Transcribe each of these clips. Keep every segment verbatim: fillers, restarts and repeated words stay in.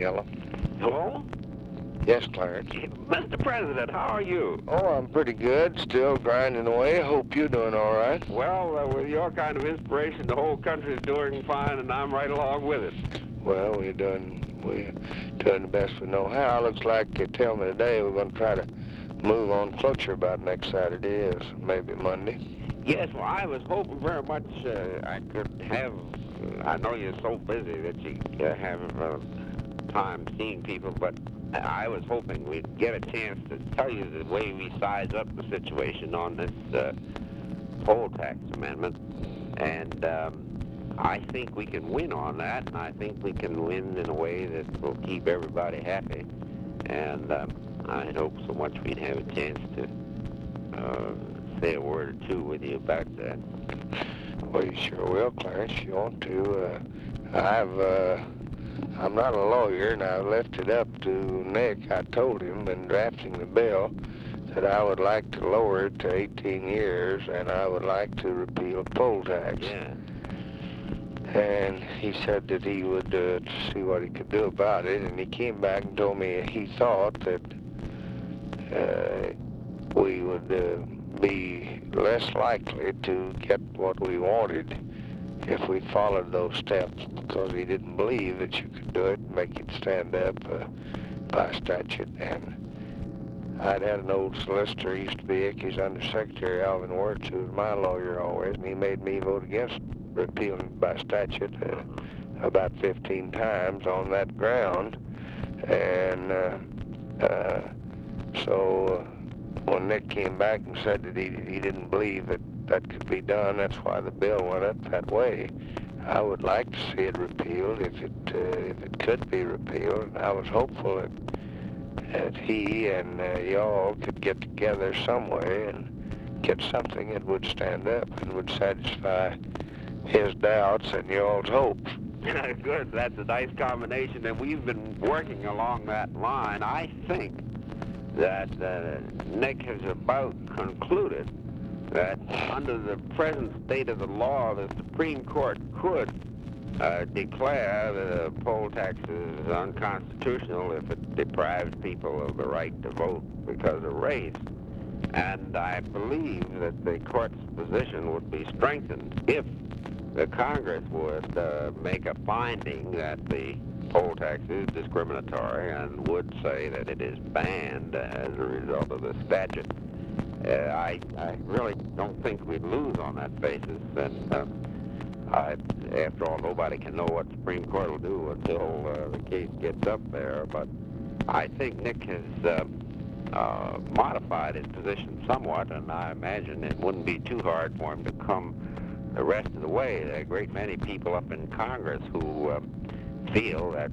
Yellow. Hello? Yes, Clarence. Mister President, how are you? Oh, I'm pretty good. Still grinding away. Hope you're doing all right. Well, uh, with your kind of inspiration, the whole country's doing fine, and I'm right along with it. Well, we're doing we're doing the best we know how. Looks like you tell me today we're going to try to move on closer about next Saturday, is maybe Monday. Yes, well, I was hoping very much uh, I could have. Uh, I know you're so busy that you uh, have uh, time seeing people, but I was hoping we'd get a chance to tell you the way we size up the situation on this uh, poll tax amendment. And um, I think we can win on that, and I think we can win in a way that will keep everybody happy. And um, I hope so much we'd have a chance to uh, say a word or two with you about that. Well, you sure will, Clarence. You want to. Uh, I've... Uh, I'm not a lawyer, and I left it up to Nick. I told him in drafting the bill that I would like to lower it to eighteen years, and I would like to repeal poll tax. Yeah. And he said that he would uh, see what he could do about it, and he came back and told me he thought that uh, we would uh, be less likely to get what we wanted if we followed those steps, because he didn't believe that you could do it and make it stand up uh, by statute. And I'd had an old solicitor, he used to be Ickey's undersecretary, Alvin Wirtz, who was my lawyer always, and he made me vote against repealing by statute uh, about fifteen times on that ground. And uh, uh, so uh, when Nick came back and said that he, he didn't believe that that could be done, that's why the bill went up that way. I would like to see it repealed if it uh, if it could be repealed. I was hopeful that, that he and uh, y'all could get together some way and get something that would stand up and would satisfy his doubts and y'all's hopes. Good, that's a nice combination, and we've been working along that line. I think that uh, Nick has about concluded that under the present state of the law, the Supreme Court could uh, declare the poll tax is unconstitutional if it deprives people of the right to vote because of race. And I believe that the court's position would be strengthened if the Congress would uh, make a finding that the poll tax is discriminatory and would say that it is banned as a result of the statute. Uh, I, I really don't think we'd lose on that basis, and uh, I, after all, nobody can know what the Supreme Court will do until uh, the case gets up there, but I think Nick has uh, uh, modified his position somewhat, and I imagine it wouldn't be too hard for him to come the rest of the way. There are a great many people up in Congress who uh, feel that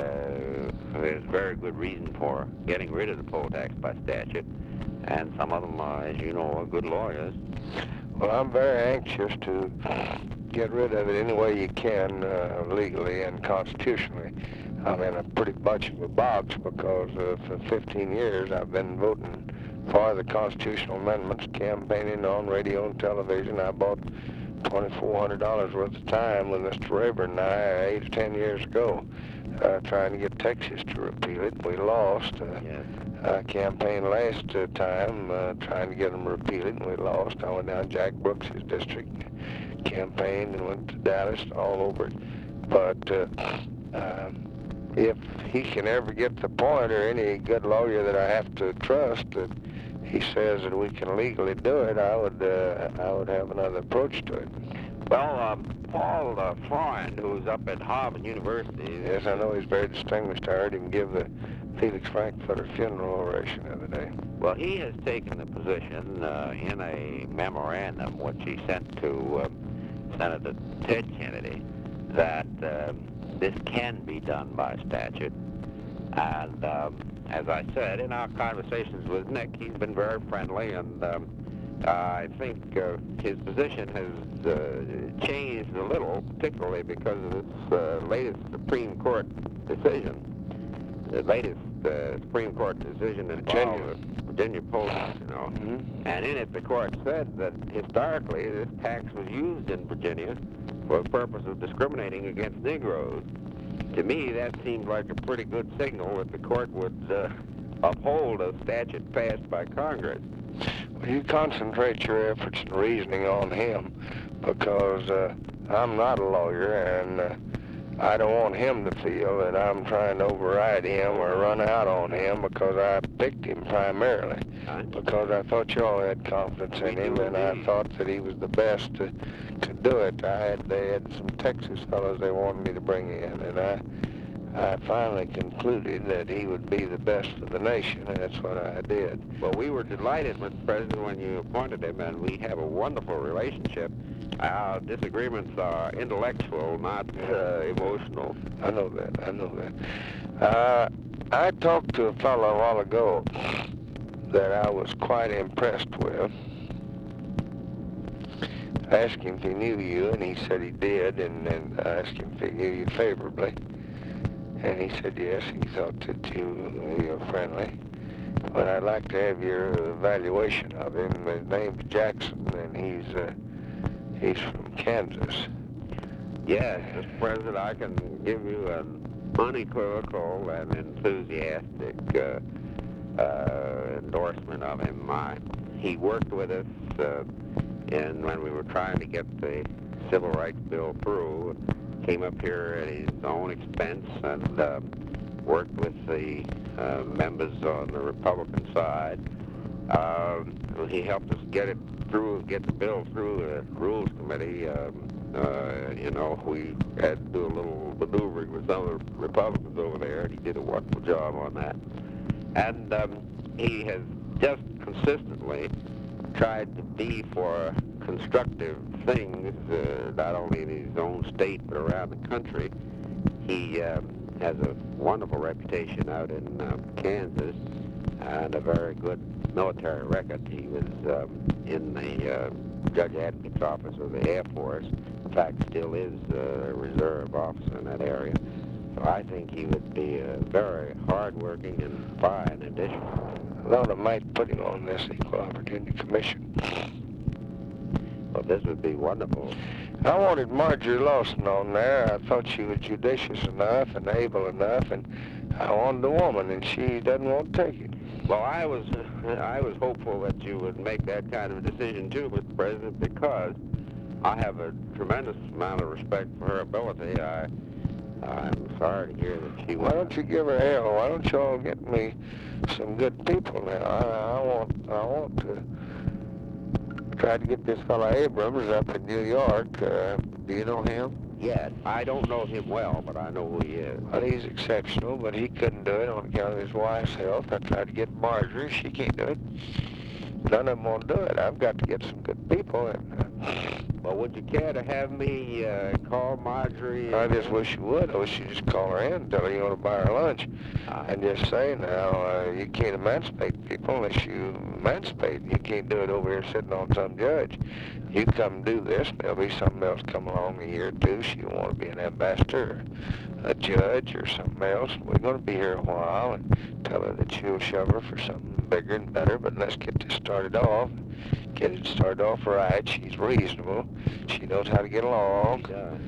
uh, there's very good reason for getting rid of the poll tax by statute. And some of them, uh, as you know, are good lawyers. Well, I'm very anxious to get rid of it any way you can, uh, legally and constitutionally. I'm in a pretty bunch of a box because uh, for fifteen years I've been voting for the constitutional amendments, campaigning on radio and television. I bought twenty-four hundred dollars worth of time with Mister Rayburn and I eight or ten years ago, uh, trying to get Texas to repeal it. We lost. Uh, Yes. I campaigned last uh, time uh, trying to get them repealed, and we lost. I went down Jack Brooks' district, campaigned, and went to Dallas, all over it. But uh, uh, if he can ever get the point, or any good lawyer that I have to trust, that he says that we can legally do it, I would uh, I would have another approach to it. Well, um, Paul uh, Freund, who's up at Harvard University. Yes, I know he's very distinguished. I heard him give the Felix Frankfurter funeral oration the other day. Well, he has taken the position uh, in a memorandum which he sent to uh, Senator Ted Kennedy that um, this can be done by statute. And um, as I said, in our conversations with Nick, he's been very friendly, and um, I think uh, his position has uh, changed a little, particularly because of this uh, latest Supreme Court decision. The latest uh, Supreme Court decision involved Virginia. Virginia poll tax, you know. Mm-hmm. And in it, the court said that historically this tax was used in Virginia for the purpose of discriminating against Negroes. to me, that seemed like a pretty good signal that the court would uh, uphold a statute passed by Congress. Well, you concentrate your efforts and reasoning on him, because uh, I'm not a lawyer, and uh, I don't want him to feel that I'm trying to override him or run out on him, because I picked him primarily because I thought you all had confidence in him, and I thought that he was the best to, to do it. I had they had some Texas fellows they wanted me to bring in, and I I finally concluded that he would be the best for the nation, and that's what I did. Well, we were delighted, Mister President, when you appointed him, and we have a wonderful relationship. Our disagreements are intellectual, not uh, emotional. I know that. I know that. Uh, I talked to a fellow a while ago that I was quite impressed with. I asked him if he knew you, and he said he did, and then I asked him if he knew you favorably. And he said yes, he thought that you were friendly. But I'd like to have your evaluation of him. His name's Jackson, and he's uh, he's from Kansas. Yes, Mister President, I can give you an unequivocal and enthusiastic uh, uh, endorsement of him. I, he worked with us uh, in when we were trying to get the Civil Rights Bill through. Came up here at his own expense and uh, worked with the uh, members on the Republican side. Um, he helped us get it through, get the bill through the Rules Committee. Um, uh, you know, we had to do a little maneuvering with some of the Republicans over there, and he did a wonderful job on that. And um, he has just consistently tried to be for constructive things, uh, not only in his own state but around the country. He um, has a wonderful reputation out in um, Kansas and a very good military record. He was um, in the uh, Judge Advocate's office of the Air Force. In fact, still is a reserve officer in that area. So I think he would be a very hard-working and fine addition. A lot of might put him on this Equal Opportunity Commission. Well, this would be wonderful. I wanted Marjorie Lawson on there. I thought she was judicious enough and able enough, and I wanted a woman, and she doesn't want to take it. Well, I was uh, I was hopeful that you would make that kind of a decision too, Mister President, because I have a tremendous amount of respect for her ability. I I'm sorry to hear that she. Why don't you give her hell? Why don't you all get me some good people now? I, I want I want to. Tried to get this fellow Abrams up in New York. Uh, do you know him? Yes. I don't know him well, but I know who he is. Well, he's exceptional, but he couldn't do it on account of his wife's health. I tried to get Marjorie. She can't do it. None of them won't do it. I've got to get some good people. And, uh, well, would you care to have me uh, call Marjorie? I just wish you would. I wish you'd just call her in and tell her you want to buy her lunch. Uh, and just say, now, uh, you can't emancipate people unless you emancipate. You can't do it over here sitting on some judge. You come do this, and there'll be something else come along a year or two. She'll want to be an ambassador, or a judge, or something else. We're going to be here a while, and tell her that you'll shove her for something bigger and better, but let's get this started off. Get it started off right. She's reasonable. She knows how to get along.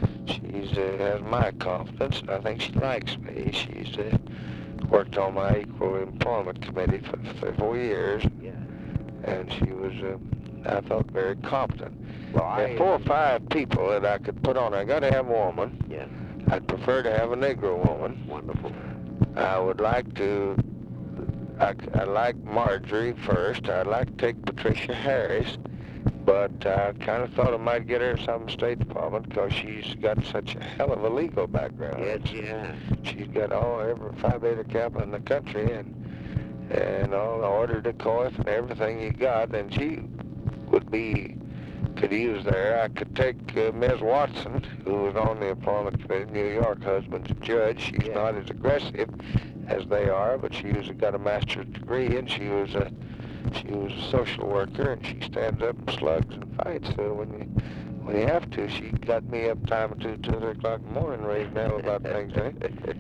She's uh, has my confidence, and I think she likes me. She's uh, worked on my Equal Employment Committee for, for four years, yeah. and she was, uh, I thought, very competent. Well, I there are four or five people that I could put on. I got to have a woman. Yeah. I'd prefer to have a Negro woman. Wonderful. I would like to. I, I like Marjorie first. I'd like to take Patricia Harris, but I kind of thought I might get her some State Department because she's got such a hell of a legal background. Yes, yeah. She's got all every Phi Beta Kappa in the country and and all the order to coif and everything you got, and she would be could use there. I could take uh, Miz Watson, who was on the Employment Committee in New York, husband's a judge. She's yeah. not as aggressive as they are, but she was got a master's degree, and she was a she was a social worker, and she stands up and slugs and fights. So when you when you have to, she got me up time or two, two or three o'clock in the morning, raising hell about things. Eh?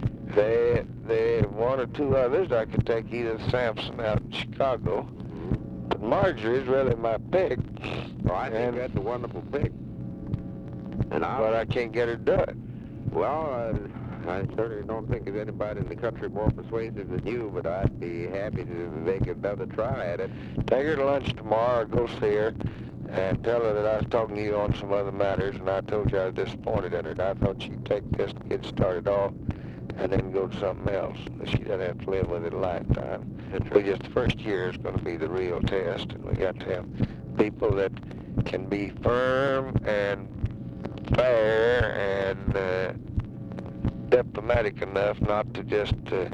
They they one or two others I could take, Edith Sampson out in Chicago, but Marjorie's really my pick. Well, I think that's a wonderful pick. And I but I can't get her to do it. Well, uh, I certainly don't think there's anybody in the country more persuasive than you, but I'd be happy to make another try at it. Take her to lunch tomorrow, or go see her, and tell her that I was talking to you on some other matters, and I told you I was disappointed in her. And I thought she'd take this to get started off, and then go to something else. She doesn't have to live with it a lifetime. We just, the first year is going to be the real test, and we got to have people that can be firm and fair and uh, diplomatic enough not to just uh,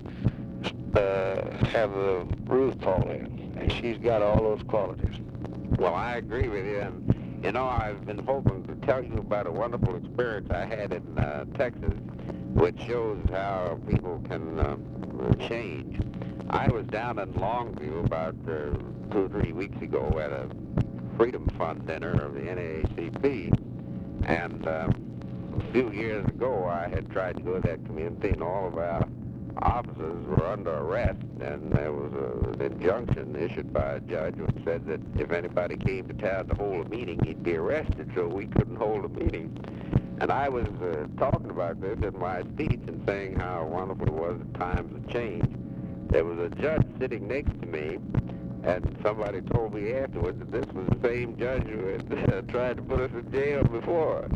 uh, have the roof fall in. And she's got all those qualities. Well, I agree with you, and you know, I've been hoping to tell you about a wonderful experience I had in uh, Texas, which shows how people can uh, change. I was down in Longview about uh, two or three weeks ago at a Freedom Fund dinner of the N double A C P, and um, a few years ago I had tried to go to that community, and all of our officers were under arrest, and there was a, an injunction issued by a judge which said that if anybody came to town to hold a meeting, he'd be arrested, so we couldn't hold a meeting. And I was uh, talking about this in my speech and saying how wonderful it was that times have changed. There was a judge sitting next to me, and somebody told me afterwards that this was the same judge who had uh, tried to put us in jail before.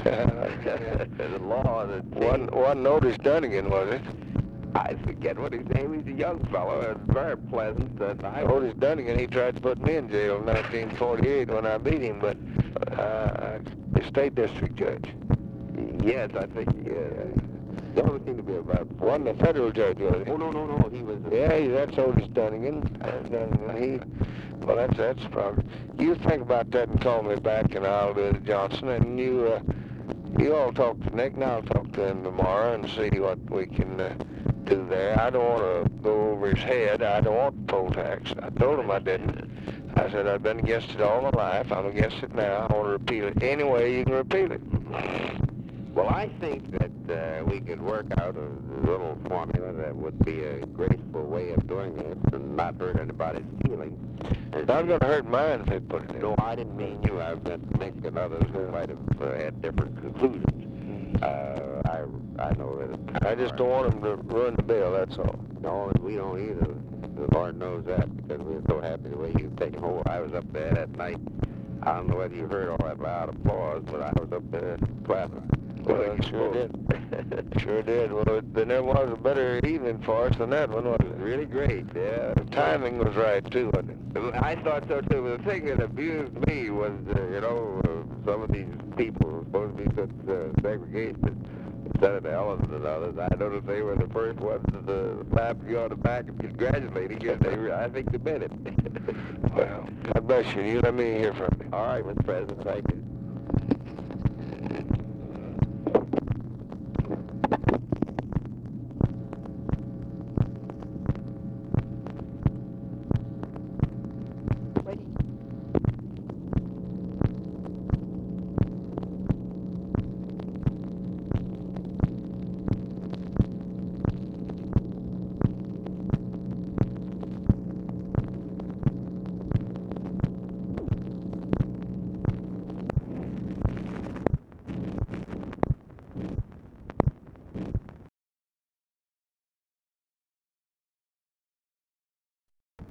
The law that One, one Otis Dunnigan, was it? I forget what his name is. He's a young fellow and very pleasant. And I Otis Dunnigan, he tried to put me in jail in nineteen forty-eight when I beat him, but uh, the state district judge. Yes, I think he uh, There only seemed to be about One, the federal judge, was he? Oh, no, no, no. He was... Uh, Yeah, he, that's Otis Dunnigan. And, and he, well, that's that's the problem. You think about that and call me back, and I'll do it, Johnson. And you, uh, you all talk to Nick, and I'll talk to him tomorrow and see what we can uh, do there. I don't want to go over his head. I don't want the poll tax. I told him I didn't. I said I've been against it all my life. I'm against it now. I want to repeal it. Any way you can repeal it. Well, I think that uh, we could work out a little formula that would be a graceful way of doing this and not hurt anybody's feelings. It's not going to hurt mine if they put it in. No, I didn't mean you. I meant Nick and others who might have uh, had different conclusions. Uh, I I know that. I just don't want them to ruin the bill, that's all. No, we don't either. The Lord knows that, because we're so happy the way you've taken hold. I was up there that night. I don't know whether you heard all that loud applause, but I was up there clapping. Well, it sure did. Sure did. Well, it, there never was a better evening for us than that one, was it? Really great, yeah. The timing was right, too, wasn't it? I thought so, too. But the thing that amused me was, uh, you know, uh, some of these people who were supposed to be such uh, segregationists, Senator Ellen and others, I noticed they were the first ones to uh, slap you on the back and congratulate you. They were, I think they meant it. Well, God bless you. You let me hear from you. All right, Mister President, thank you.